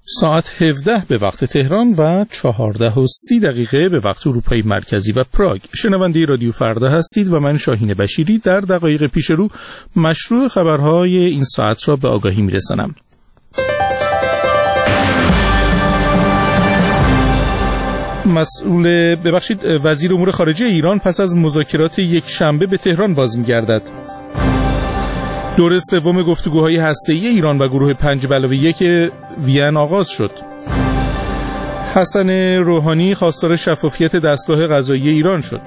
ساعت 17 به وقت تهران و 14:30 به وقت اروپای مرکزی و پراگ. شنونده رادیو فردا هستید و من شاهین بشیری در دقایق پیش رو مشروع خبرهای این ساعت را به آگاهی میرسانم. وزیر امور خارجه ایران پس از مذاکرات یک شنبه به تهران باز می‌گردد. دور سوم گفتگوهای هسته‌ای ایران و گروه 5+1 وین آغاز شد. حسن روحانی خواستار شفافیت دستگاه قضایی ایران شد.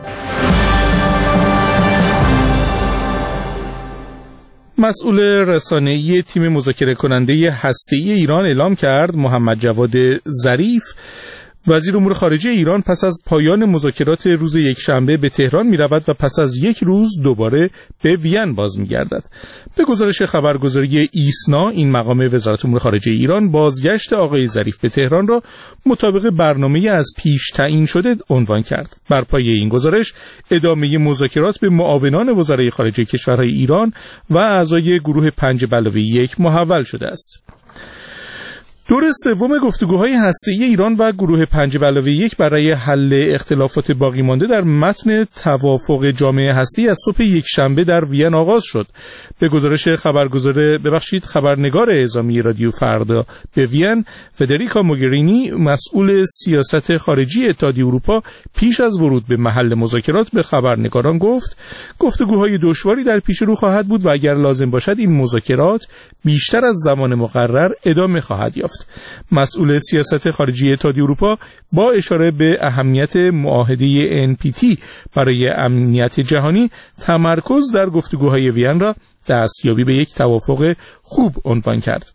مسئول رسانه‌ای تیم مذاکره کننده هسته‌ای ایران اعلام کرد محمد جواد ظریف وزیر امور خارجه ایران پس از پایان مذاکرات روز یکشنبه به تهران می‌رود و پس از یک روز دوباره به وین باز می‌گردد. به گزارش خبرگزاری ایسنا، این مقام وزارت امور خارجه ایران بازگشت آقای ظریف به تهران را مطابق برنامه‌ای از پیش تعیین شده عنوان کرد. بر پایه این گزارش ادامه مذاکرات به معاونان وزرای خارجه کشورهای ایران و اعضای گروه 5+1 محول شده است. دور سوم گفتگوهای هسته‌ای ایران و گروه 5+1 برای حل اختلافات باقی مانده در متن توافق جامعه هسته‌ای از صبح یکشنبه در وین آغاز شد. به گزارش خبرنگار اعزامی رادیو فردا به وین، فدریکا موگرینی مسئول سیاست خارجی اتحادیه اروپا پیش از ورود به محل مذاکرات به خبرنگاران گفت گفتگوهای دشواری در پیش رو خواهد بود و اگر لازم باشد این مذاکرات بیشتر از زمان مقرر ادامه خواهد یافت. مسئول سیاست خارجی اتحادیه اروپا با اشاره به اهمیت معاهده NPT برای امنیت جهانی تمرکز در گفتگوهای وین را دستیابی به یک توافق خوب عنوان کرد.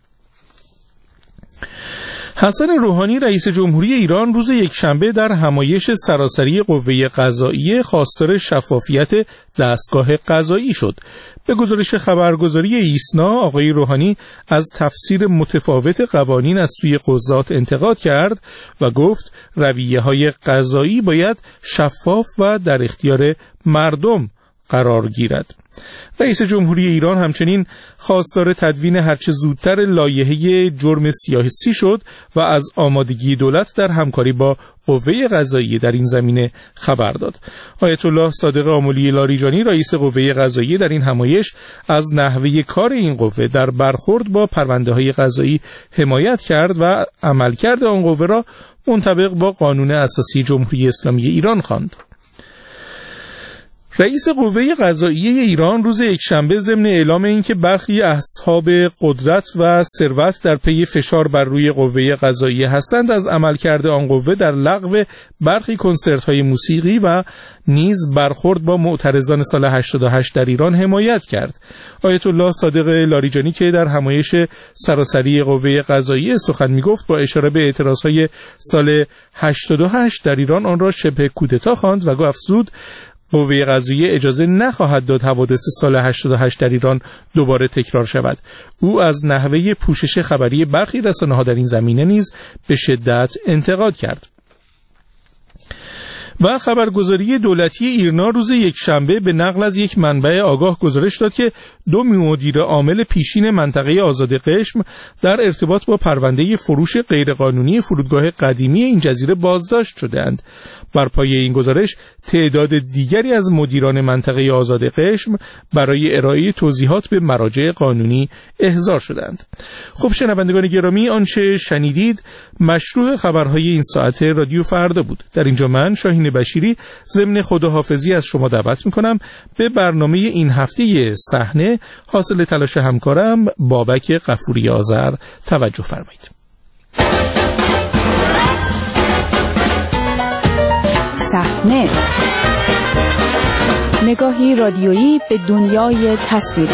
حسن روحانی رئیس جمهوری ایران روز یکشنبه در همایش سراسری قوه قضاییه خواستار شفافیت دستگاه قضایی شد. به گزارش خبرگزاری ایسنا، آقای روحانی از تفسیر متفاوت قوانین از سوی قضات انتقاد کرد و گفت رویه‌های قضایی باید شفاف و در اختیار مردم قرار گیرد. رئیس جمهوری ایران همچنین خواستار تدوین هرچه زودتر لایحه جرم سیاسی شد و از آمادگی دولت در همکاری با قوه قضاییه در این زمینه خبر داد. آیت الله صادق آملی لاریجانی رئیس قوه قضاییه در این همایش از نحوه کار این قوه در برخورد با پرونده‌های قضایی حمایت کرد و عملکرد آن قوه را منطبق با قانون اساسی جمهوری اسلامی ایران خواند. رئیس قوه قضاییه ایران روز یکشنبه ضمن اعلام اینکه برخی اصحاب قدرت و ثروت در پی فشار بر روی قوه قضاییه هستند از عملکرد آن قوه در لغو برخی کنسرت‌های موسیقی و نیز برخورد با معترضان سال 88 در ایران حمایت کرد. آیت الله صادق لاریجانی که در همایش سراسری قوه قضاییه سخن می‌گفت با اشاره به اعتراضهای سال 88 در ایران آن را شبه کودتا خواند و افزود قوه قضاییه اجازه نخواهد داد حوادث سال 88 در ایران دوباره تکرار شود. او از نحوه پوشش خبری برخی رسانه‌ها در این زمینه نیز به شدت انتقاد کرد. و خبرگزاری دولتی ایرنا روز یکشنبه به نقل از یک منبع آگاه گزارش داد که 2 مدیر عامل پیشین منطقه آزاد قشم در ارتباط با پرونده فروش غیرقانونی فرودگاه قدیمی این جزیره بازداشت شدند. بر پایه این گزارش تعداد دیگری از مدیران منطقه آزاد قشم برای ارائه توضیحات به مراجع قانونی احضار شدند. خب شنوندگان گرامی، آنچه شنیدید مشروع خبرهای این ساعت رادیو فردا بود. در اینجا من شاهین بشیری ضمن خداحافظی از شما دعوت میکنم به برنامه این هفته صحنه حاصل تلاش همکارم بابک غفوری آذر توجه فرمایید. صحنه، نگاهی رادیویی به دنیای تصویری.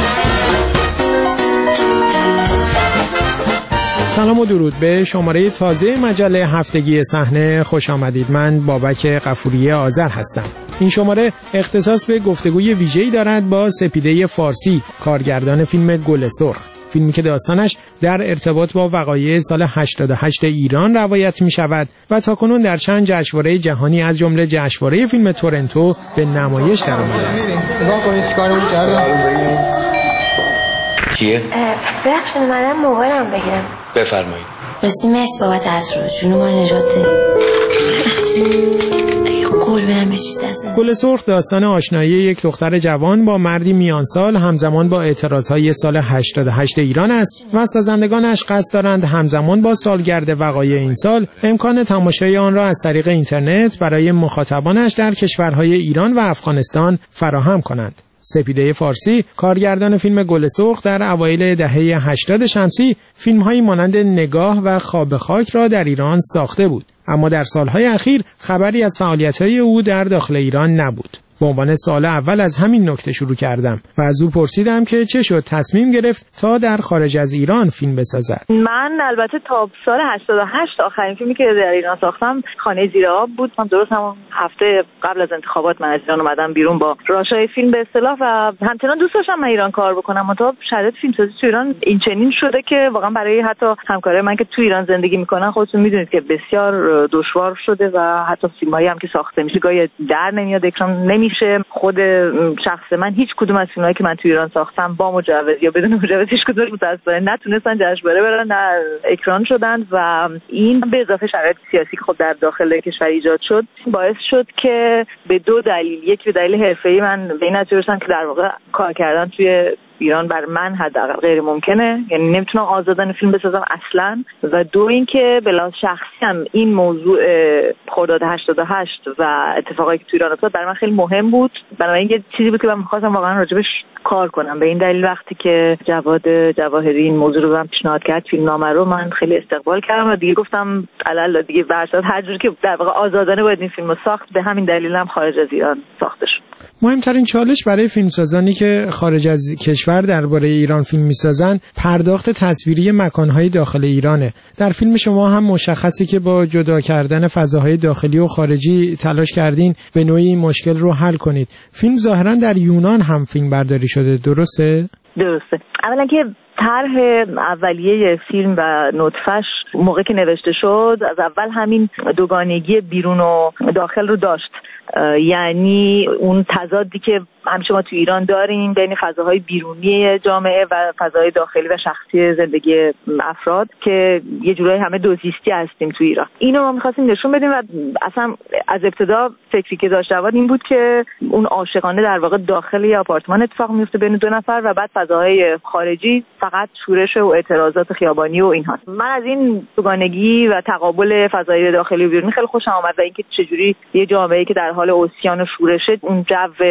سلام و درود به شماره تازه مجله هفتگی صحنه خوش آمدید. من بابک غفوری آذر هستم. این شماره اختصاص به گفتگوی ویژه‌ای دارد با سپیده فارسی، کارگردان فیلم گل سرخ، فیلمی که داستانش در ارتباط با وقایع سال 88 ایران روایت می شود و تاکنون در چند جشنواره جهانی از جمله جشنواره فیلم تورنتو به نمایش درآمده است. کیه؟ بخشن اومدم موبایلم بگیرم. بفرمایید. مرسی بابت از رو جونو ما نجات دادی. گل سرخ داستان آشنایی یک دختر جوان با مردی میانسال همزمان با اعتراضهای سال 88 ایران است و سازندگانش قصد دارند همزمان با سالگرد وقایع این سال امکان تماشای آن را از طریق اینترنت برای مخاطبانش در کشورهای ایران و افغانستان فراهم کنند. سپیده فارسی کارگردان فیلم گل سرخ در اوایل دهه 80 شمسی فیلم‌هایی مانند نگاه و خواب خاک را در ایران ساخته بود، اما در سالهای اخیر خبری از فعالیت‌های او در داخل ایران نبود. به عنوان سوال اول از همین نکته شروع کردم و از او پرسیدم که چه شد تصمیم گرفت تا در خارج از ایران فیلم بسازد. من البته تا سال 88 آخرین فیلمی که در ایران ساختم خانه زیر آب بود. من درست همون هفته قبل از انتخابات من از ایران اومدم بیرون با راشای فیلم به اصطلاح و همچنان دوست داشتم من ایران کار بکنم. اما شرایط فیلمسازی تو ایران این چنین شده که واقعا برای حتی همکارای من که تو ایران زندگی میکنن خودتون میدونید که بسیار دشوار شده و حتی فیلمایی هم که ساخته میشه گاهی در نمیاد، اکران نمیشه. خود شخص من هیچ کدوم از فیلمایی که من تو ایران ساختم با مجوز یا بدون مجوز هیچ کدوم متأسفانه نتونستن جشنواره برن، نه اکران شدن و این به اضافه شرایط سیاسی که خب در داخل کشور ایجاد شد باعث شد که به دو دلیل، یک به دلیل حرفه‌ای من به این نتیجه رسیدم که در واقع کار کردن توی ایران بر من حداقل غیر ممکنه، یعنی نمیتونم آزادانه فیلم بسازم اصلا، و دو اینکه به لحاظ شخصی هم این موضوع خرداد 88 و اتفاقایی که تو ایران افتاد برای من خیلی مهم بود. بنابراین یه چیزی بود که من می‌خواستم واقعا راجبش کار کنم. به این دلیل وقتی که جواد جواهری این موضوع رو بهم پیشنهاد کرد فیلمنامه رو، من خیلی استقبال کردم و دیگه گفتم علل دیگه برشاد هر جوری که در واقع آزادانه باید این فیلمو ساخت. به همین دلیل هم خارج از ایران ساخته شد. مهمترین چالش برای فیلمسازانی که خارج از کشور درباره ایران فیلم میسازن پرداخت تصویری مکانهای داخل ایرانه. در فیلم شما هم مشخصه که با جدا کردن فضاهای داخلی و خارجی تلاش کردین به نوعی این مشکل رو حل کنید. فیلم ظاهرا در یونان هم فیلم برداری شده، درسته؟ درسته. اولا که طرح اولیه فیلم و نطفه‌اش موقع که نوشته شد از اول همین دوگانگی بیرون و داخل رو داشت، یعنی اون تضادی که همیشه ما تو ایران داریم بین فضاهای بیرونی جامعه و فضاهای داخلی و شخصی زندگی افراد که یه جورایی همه دوزیستی هستیم تو ایران. اینو ما می‌خواستیم نشون بدیم و اصلا از ابتدا فکری که داشت جواد این بود که اون عاشقانه در واقع داخل یه آپارتمان اتفاق میفته بین دو نفر و بعد فضاهای خارجی فقط شورش و اعتراضات خیابانی و اینها. من از این دوگانگی و تقابل فضای داخلی و بیرونی خیلی خوشم آمد و اینکه چجوری یه جامعه‌ای که در حال عصیان و شورشه اون جو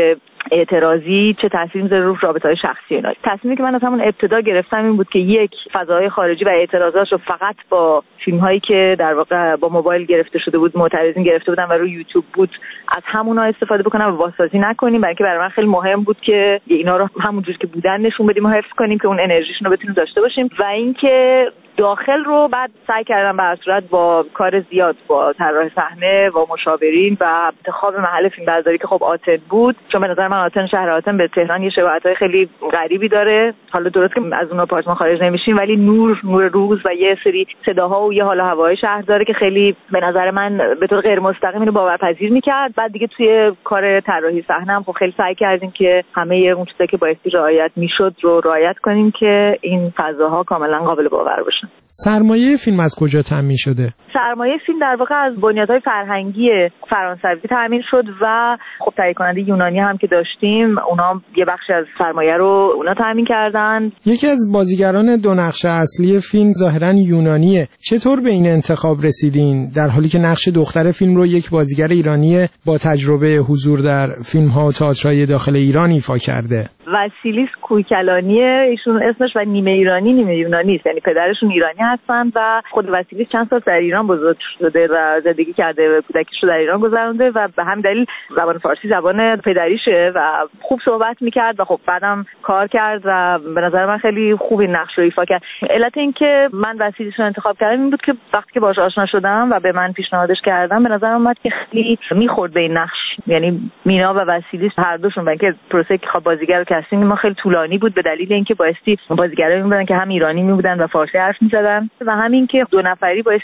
اعتراضی چه تأثیری میذاره رو رابطه‌های شخصی اینا. تصمیمی که من از همون ابتدا گرفتم این بود که یک، فضاهای خارجی و اعتراضاش رو فقط با فیلم‌هایی که در واقع با موبایل گرفته شده بود، معترضین گرفته بودن و روی یوتیوب بود، از همونها استفاده بکنم و بازسازی نکنیم، برای اینکه برای من خیلی مهم بود که اینا رو همونجوری که بودن نشون بدیم و حفظ کنیم که اون انرژیشون رو بتونیم داشته باشیم. و اینکه داخل رو بعد سعی کردم به هر صورت با کار زیاد با طراح صحنه و مشاورین و انتخاب محل فیلمبرداری که خب آتن بود، چون به نظر من آتن، شهر آتن به تهران یه شباهت‌های خیلی غریبی داره. حالا درست که از اون آپارتمان خارج نمیشیم ولی نور روز و یه سری صداها و یه حال و هوای شهر داره که خیلی به نظر من به طور غیر مستقیم اینو باورپذیر می‌کرد. بعد دیگه توی کار طراحی صحنه هم خب خیلی سعی کردیم که همه اون چیزایی که بایستی رعایت میشد رو رعایت کنیم که این فضاها کاملا قابل باور باشه. سرمایه فیلم از کجا تامین شده؟ سرمایه فیلم در واقع از بنیادهای فرهنگی فرانسوی تامین شد و خب تهیه کننده یونانی هم که داشتیم اونا یه بخشی از سرمایه رو اونا تامین کردن. یکی از بازیگران دو نقش اصلی فیلم ظاهرا یونانیه. چطور به این انتخاب رسیدین در حالی که نقش دختر فیلم رو یک بازیگر ایرانی با تجربه حضور در فیلم‌ها و تئاترهای داخل ایران ایفا کرده؟ وسیلیس کویکلانیه، ایشون اسمش و نیمه ایرانی نیمه یونانی است، یعنی پدرشون ایرانی هستن و خود وسیلیس چند سال در ایران بزرگ شده و زندگی کرده و کودکیش رو در ایران گذرونده و به همین دلیل زبان فارسی زبان پدریشه و خوب صحبت میکرد و خب بعدم کار کرد و به نظر من خیلی خوب این نقش رو ایفا کرد. علت این که من وسیلیس رو انتخاب کردم این بود که وقتی که باهاش آشنا شدم و به من پیشنهادش کردم به نظر من اومد که خیلی میخورد به این نقش، یعنی مینا و وسیلیس هر دوشون با اینکه پروسه که بازیگر کاستینگ ما خیلی طولانی بود به دلیل اینکه بایستی بازیگرایی بودن که هم ایرانی می بودن و فارسی حرف می‌زدن و همین که دو نفری بایستی که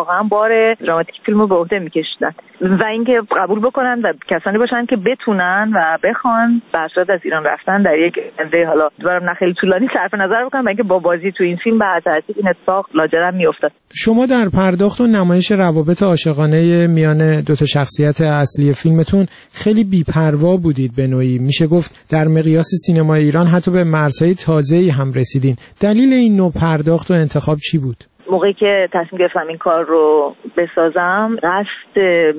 واقعا بار دراماتیک فیلمو به عهده میکشیدن و اینکه قبول بکنن و کسانی باشن که بتونن و بخوان برصورت از ایران رفتن در یک انده حالا دوباره نه خیلی طولانی صرف نظر بکنن و اینکه با بازی تو این فیلم به ترتیب این اتفاق لاجرم میافتاد. شما در پرداخت و نمایش روابط عاشقانه میان دو تا شخصیت اصلی فیلمتون خیلی بی‌پروا بودید به نوعی، میشه گفت در مقیاس سینمای ایران حتی به مرزهای تازه‌ای هم رسیدین. دلیل این نوع پرداخت و انتخاب چی بود؟ موقعی که تصمیم گرفتم این کار رو بسازم قصد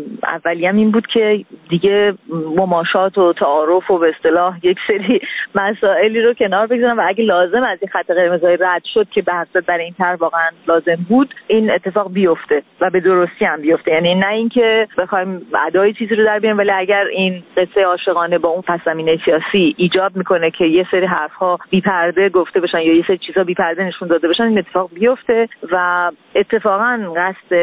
اولیم این بود که دیگه مماشات و تعارف و به اصطلاح یک سری مسائلی رو کنار بگذارم و اگه لازم از این خط قرمزهای رد شد که به حسب برای این طرح واقعا لازم بود این اتفاق بیفته و به درستی هم بیفته. یعنی نه اینکه بخوایم ادای چیزی رو در بیاریم ولی اگر این قصه عاشقانه با اون پس‌زمینه سیاسی ایجاب میکنه که یه سری حرف‌ها بی‌پرده گفته بشن یا یه سری چیزا بی‌پرده نشون داده بشن این اتفاق بیفته. و اتفاقا قصد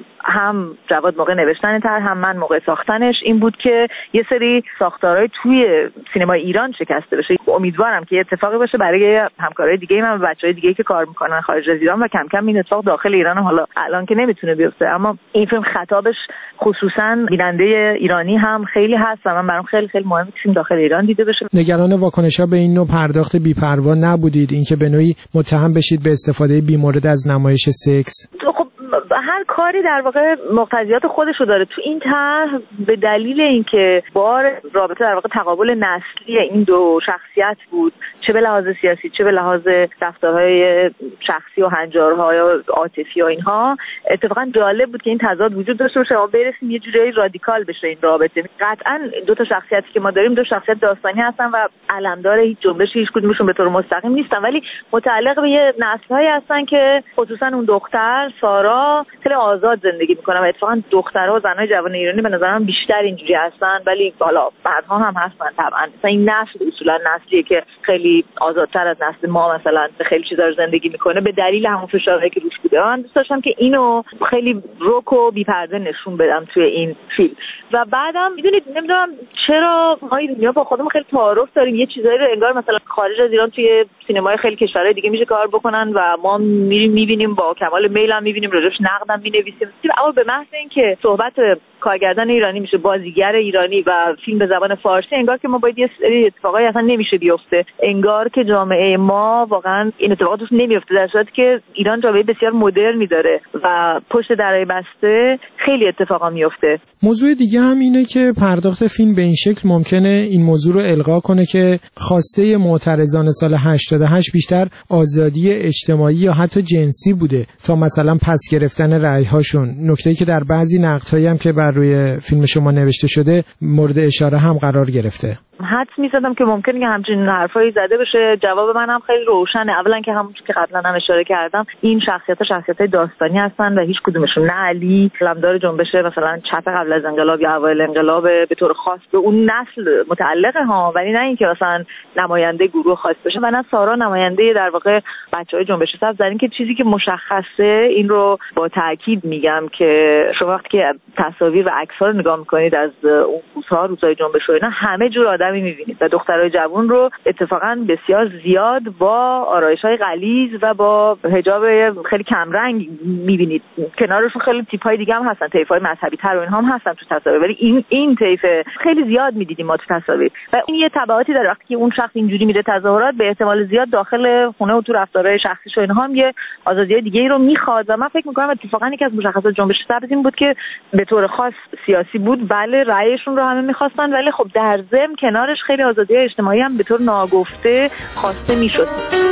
هم جواد موقع نوشتن طرح هم من موقع ساختنش این بود که یه سری ساختارهای توی سینما ایران شکسته بشه. امیدوارم که اتفاقی باشه برای همکارای دیگه من و بچهای دیگه که کار میکنن خارج از ایران و کم کم این اتفاق داخل ایران حالا الان که نمیتونه بیفته اما این فیلم خطابش خصوصا بیننده ایرانی هم خیلی هست و من برام خیلی خیلی مهمه که فیلم داخل ایران دیده بشه. نگران واکنش‌ها به این نوع پرداخت بی‌پروا نبودید اینکه به نوعی متهم بشید به استفاده بی‌مورد از نمایش سکس؟ خب هر کاری در واقع مقتضیات خودشو داره. تو این طرح به دلیل اینکه بار رابطه در واقع تقابل نسلی این دو شخصیت بود چه به لحاظ سیاسی چه به لحاظ رفتارهای شخصی و هنجارهای عاطفی و اینها اتفاقا جالب بود که این تضاد وجود داشته باشه و برسیم یه جوری رادیکال بشه این رابطه. قطعا دو تا شخصیتی که ما داریم دو شخصیت داستانی هستن و علمدار هیچ جنبشی هیچ کدومشون به طور مستقیم نیستن ولی متعلق به یه نسل‌هایی هستن که خصوصا اون دختر سارا خیلی آزاد زندگی میکنن و اتفاقا دخترها و زنای جوان ایرانی به نظرم بیشتر اینجوری هستن ولی حالا بعدها هم هستن طبعا. مثلا این نسل اصولا نسلیه که خیلی آزادتر از نسل ما مثلا خیلی چیزا رو زندگی میکنه به دلیل همون فشارهایی که روش بوده. من دوست داشتم که اینو خیلی رک و بی‌پرده نشون بدم توی این فیلم و بعدم میدونید نمیدونم چرا ما ایرانی‌ها با خودمون خیلی تعارف داریم یه چیزایی رو انگار مثلا خارج از ایران توی سینمای خیلی کشورهای دیگه میشه کار بکنن و ما میریم میبینیم با کمال میل هم میبینیم راجعش نقدم مینویسیم اما به محض اینکه صحبت کارگردان ایرانی میشه بازیگر ایرانی و فیلم به زبان فارسی انگار که ما باید یه سری اتفاقایی اصلا نمیشه بیفته. انگار که جامعه ما واقعا این اتفاقات توش نمیفته در صورتی که ایران جامعه بسیار مدرنی داره و پشت درای بسته خیلی اتفاقا میفته. موضوع دیگه هم اینه که پرداخت فیلم به این شکل ممکنه این موضوع رو الغا کنه که خواسته معترضان سال 88 بیشتر آزادی اجتماعی یا حتی جنسی بوده تا مثلا پس گرفتن رأی‌هاشون. نکته‌ای که در بعضی نقدهایی هم که بر روی فیلم شما نوشته شده مورد اشاره هم قرار گرفته. حدس می‌زدم که ممکنه که همچین حرفایی زده بشه. جواب من هم خیلی روشنه. اولا که همون که قبلا هم اشاره کردم این شخصیت‌های داستانی هستن و هیچ کدومشون نه علی علمدار جنبش مثلا چپ قبل از انقلاب یا اوایل انقلاب به طور خاص به اون نسل متعلقه ها ولی نه اینکه مثلا نماینده گروه خاص بشه و نه سارا نماینده در واقع بچهای جنبش سبز. در این که چیزی که مشخصه این رو با تاکید میگم که شما وقتی که تصاویر و عکس‌ها رو نگاه می‌کنید از اون روزهای جنبش و اینا همه جور آدمی می‌بینید و دخترای جوان رو اتفاقا بسیار زیاد با آرایش‌های غلیظ و با حجاب خیلی کمرنگ می‌بینید. کنارشون خیلی تیپ‌های دیگه هم هستن، طیف‌های مذهبی‌تر و اینها هم هستن تو تصاویر ولی این طیف خیلی زیاد می‌دیدیم ما تو تصاویر و این یه تبعاتی داره. وقتی که اون شخص اینجوری میره تظاهرات به احتمال زیاد داخل خونه و تو رفتارهای شخصیش و اینها هم یه آزادی دیگه‌ای رو می‌خواد و من فکر می‌کنم اتفاقا یکی از مشخصات جنبش سبز این بود که به طور خاص سیاسی بود. بله رأیشون رو همه می‌خواستن ولی خب در ضمن کنارش خیلی آزادی اجتماعی هم به طور ناگفته خواسته میشد.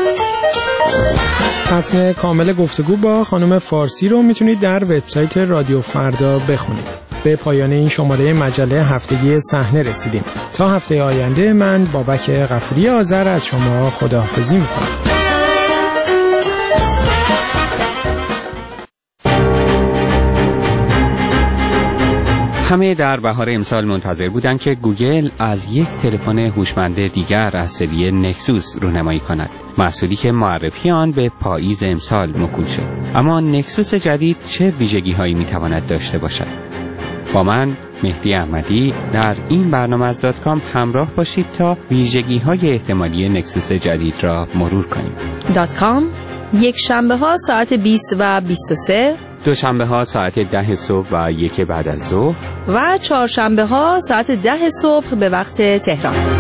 متن کامل گفتگو با خانم فارسی رو میتونید در وبسایت رادیو فردا بخونید. به پایان این شماره مجله هفتگی صحنه رسیدیم. تا هفته آینده من بابک غفوری آذر از شما خداحافظی میکنم. همه در بهار امسال منتظر بودند که گوگل از یک تلفن هوشمند دیگر از سری نکسوس رونمایی کند. محصولی که معرفی آن به پاییز امسال موکول شد. اما نکسوس جدید چه ویژگی‌هایی می‌تواند داشته باشد؟ با من مهدی احمدی در این برنامه از .com همراه باشید تا ویژگی‌های احتمالی نکسوس جدید را مرور کنیم. .com یک شنبه ها ساعت 20 و 23، دوشنبه ها ساعت 10 صبح و 1 بعد از ظهر و چهارشنبه ها ساعت 10 صبح به وقت تهران.